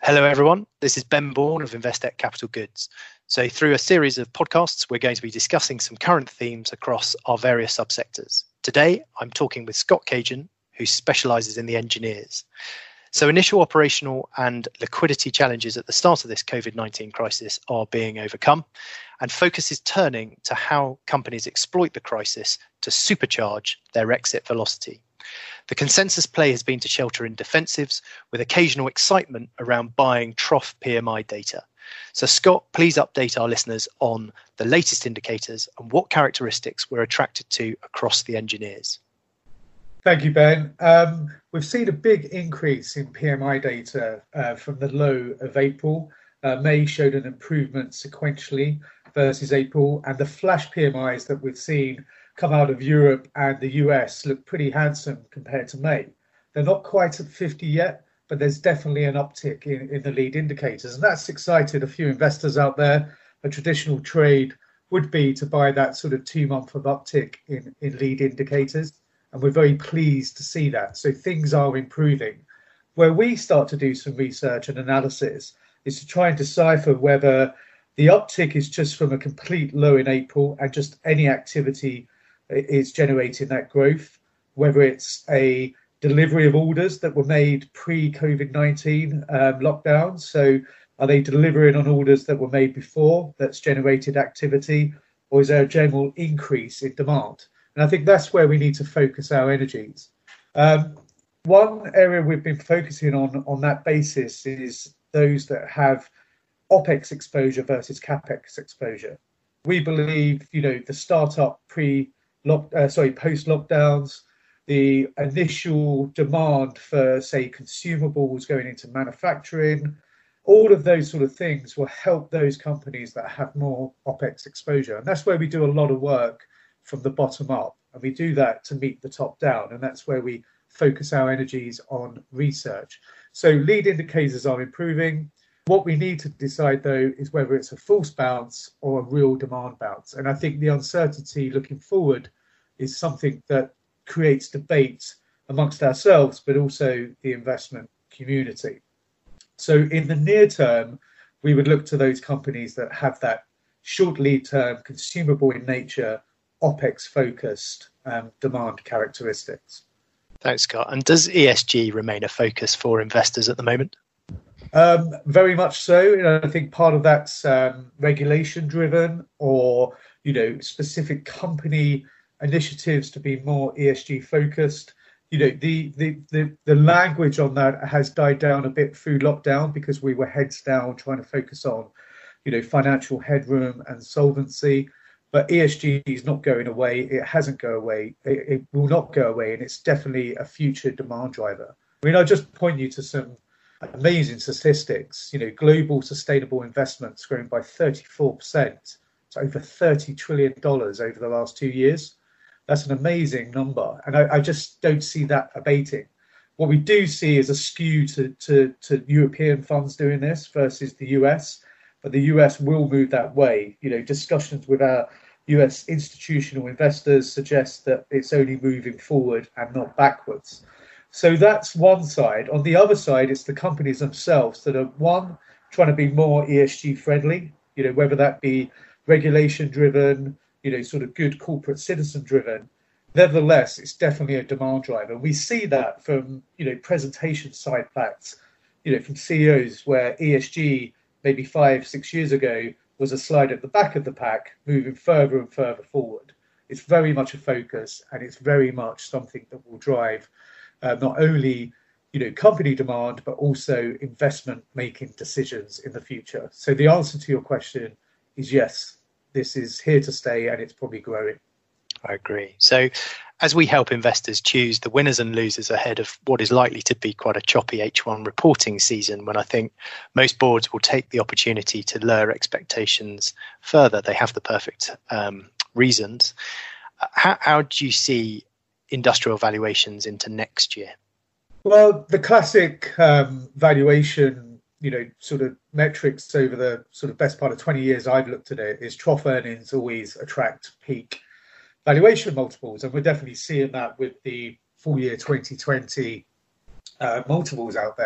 Hello, everyone. This is Ben Bourne of Investec Capital Goods. So through a series of podcasts, we're going to be discussing some current themes across our various subsectors. Today, I'm talking with Scott Cajun, who specialises in the engineers. So initial operational and liquidity challenges at the start of this COVID-19 crisis are being overcome, and focus is turning to how companies exploit the crisis to supercharge their exit velocity. The consensus play has been to shelter in defensives, with occasional excitement around buying trough PMI data. So Scott, please update our listeners on the latest indicators and what characteristics we're attracted to across the engineers. Thank you, Ben. We've seen a big increase in PMI data from the low of April. May showed an improvement sequentially versus April, and the flash PMIs that we've seen come out of Europe and the US look pretty handsome compared to May. They're not quite at 50 yet, but there's definitely an uptick in the lead indicators, and that's excited a few investors out there. A traditional trade would be to buy that sort of 2 month of uptick in lead indicators, and we're very pleased to see that. So things are improving. Where we start to do some research and analysis is to try and decipher whether the uptick is just from a complete low in April and just any activity is generating that growth, whether it's a delivery of orders that were made pre-COVID-19 lockdown. So are they delivering on orders that were made before that's generated activity, or is there a general increase in demand? And I think that's where we need to focus our energies. One area we've been focusing on that basis is those that have OPEX exposure versus CAPEX exposure. We believe, the startup post-lockdowns, the initial demand for, say, consumables going into manufacturing, all of those sort of things will help those companies that have more OPEX exposure. And that's where we do a lot of work from the bottom up. And we do that to meet the top down. And that's where we focus our energies on research. So lead indicators are improving. What we need to decide, though, is whether it's a false bounce or a real demand bounce. And I think the uncertainty looking forward is something that creates debate amongst ourselves, but also the investment community. So in the near term, we would look to those companies that have that short lead term, consumable in nature, OPEX focused demand characteristics. Thanks, Scott. And does ESG remain a focus for investors at the moment? Very much so. I think part of that's regulation driven, or specific company initiatives to be more ESG focused. The language on that has died down a bit through lockdown because we were heads down trying to focus on financial headroom and solvency. But ESG is not going away. It hasn't go away. It will not go away, and it's definitely a future demand driver. I'll just point you to some amazing statistics. Global sustainable investments growing by 34% to over $30 trillion over the last 2 years. That's an amazing number, and I just don't see that abating. What we do see is a skew to European funds doing this versus the US, but the US will move that way. Discussions with our US institutional investors suggest that it's only moving forward and not backwards. So that's one side. On the other side, it's the companies themselves that are, one, trying to be more ESG friendly, whether that be regulation driven, sort of good corporate citizen driven. Nevertheless, it's definitely a demand driver. We see that from, presentation side facts, from CEOs where ESG maybe 5-6 years ago was a slide at the back of the pack, moving further and further forward. It's very much a focus, and it's very much something that will drive not only company demand, but also investment making decisions in the future. So the answer to your question is yes, this is here to stay, and it's probably growing. I agree. So as we help investors choose the winners and losers ahead of what is likely to be quite a choppy H1 reporting season, when I think most boards will take the opportunity to lower expectations further, they have the perfect reasons. How do you see industrial valuations into next year? Well, the classic valuation, sort of metrics over the sort of best part of 20 years I've looked at it is trough earnings always attract peak valuation multiples. And we're definitely seeing that with the full year 2020 multiples out there.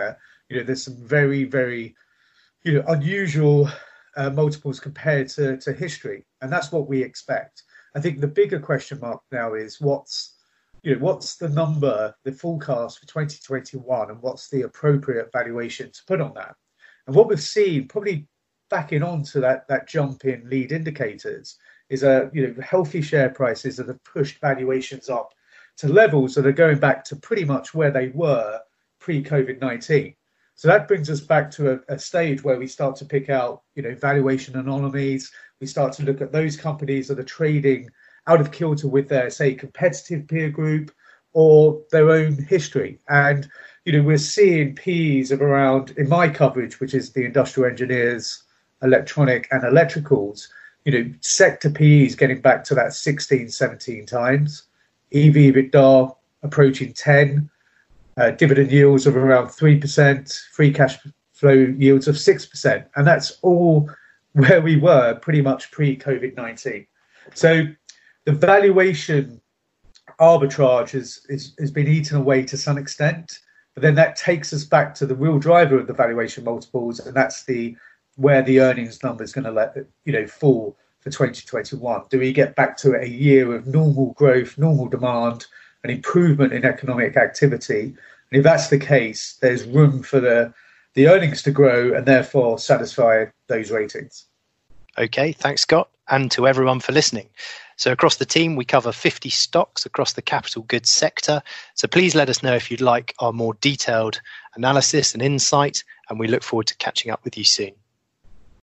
there's some very, very, unusual multiples compared to history, and that's what we expect. I think the bigger question mark now is what's the number, the forecast for 2021, and what's the appropriate valuation to put on that. And what we've seen, probably backing on to that jump in lead indicators, is healthy share prices that have pushed valuations up to levels that are going back to pretty much where they were pre-COVID-19. So that brings us back to a stage where we start to pick out, valuation anomalies. We start to look at those companies that are trading out of kilter with their, say, competitive peer group or their own history. And, we're seeing P's of around, in my coverage, which is the industrial engineers, electronic and electricals, sector P's getting back to that 16, 17 times, EV/EBITDA approaching 10, dividend yields of around 3%, free cash flow yields of 6%. And that's all where we were pretty much pre-COVID-19. So the valuation arbitrage has been eaten away to some extent, but then that takes us back to the real driver of the valuation multiples, and that's where the earnings number is going to fall for 2021. Do we get back to a year of normal growth, normal demand, an improvement in economic activity? And if that's the case, there's room for the earnings to grow and therefore satisfy those ratings. Okay, thanks, Scott, and to everyone for listening. So across the team, we cover 50 stocks across the capital goods sector. So please let us know if you'd like our more detailed analysis and insight, and we look forward to catching up with you soon.